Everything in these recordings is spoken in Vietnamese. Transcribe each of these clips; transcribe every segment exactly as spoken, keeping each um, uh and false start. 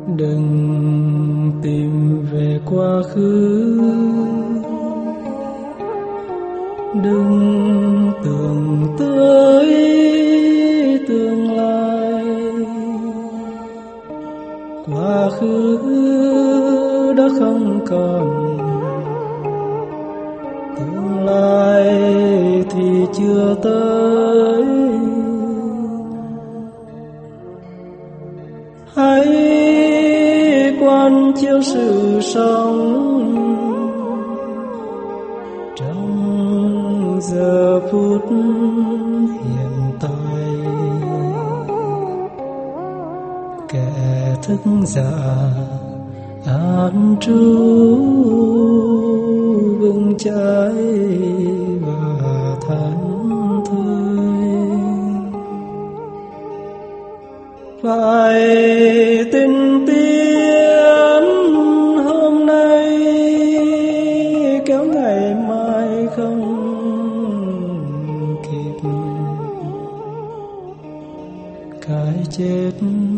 Đừng tìm về quá khứ, đừng tưởng tới tương lai. Quá khứ đã không còn, tương lai thì chưa tới. Hãy quan chiếu sự sống trong giờ phút hiện tại. Kẻ thức giả an trú vững chãi và thảnh thơi. Phải tin tiến hôm nay, kéo ngày mai không kịp. Cái chết,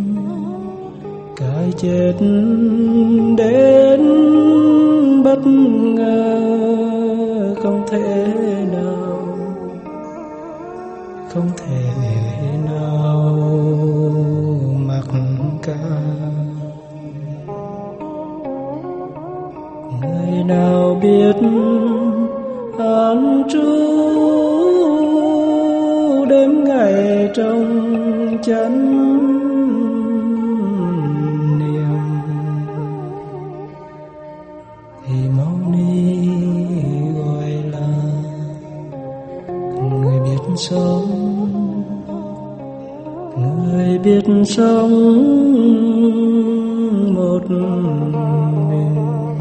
cái chết đến bất ngờ, không thể nào, không thể nào mặc cả. Người nào biết an trú đêm ngày trong chánh niệm, thì mau ni gọi là người biết sống, người biết sống một mình.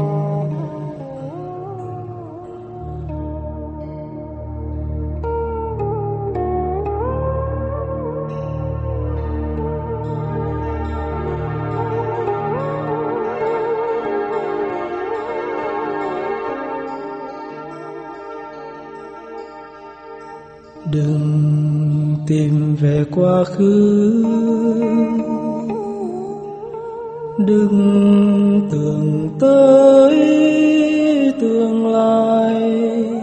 Đừng tìm về quá khứ, đừng tưởng tới tương lai.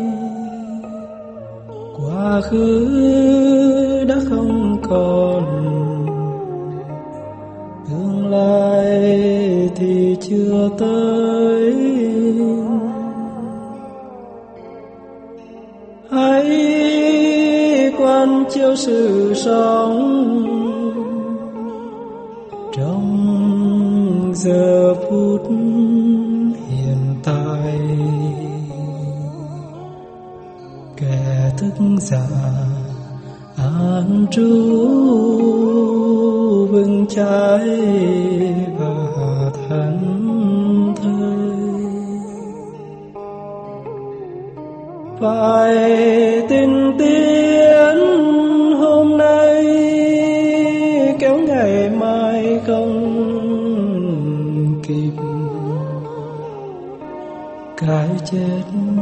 Quá khứ đã không còn, tương lai thì chưa tới. Hãy quan chiếu sự sống trong giờ phút hiện tại. Kẻ thức giả an trú vững chãi và thảnh thơi. Phải tin tiến hôm nay, kéo ngày mai không kịp. Cái chết,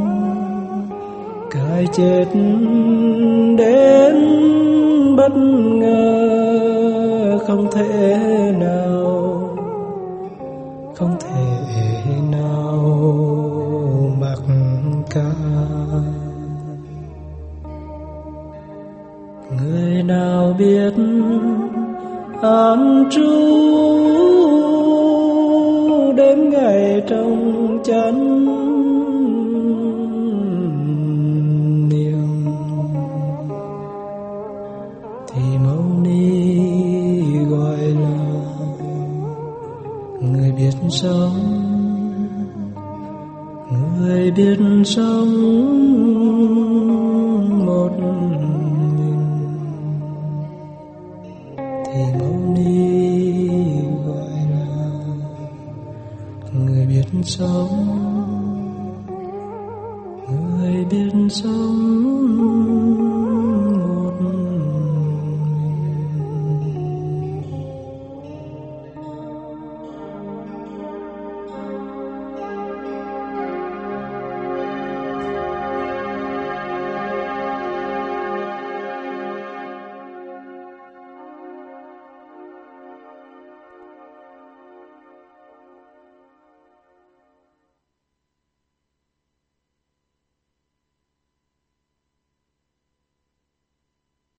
cái chết đến bất ngờ, không thể nào, không thể nào mặc cả. Người nào biết an trú đêm ngày trong chánh niệm, thì mau ni gọi là người biết sống, người biết sống một mình. Thì mau ni gọi là người biết sống, người biết sống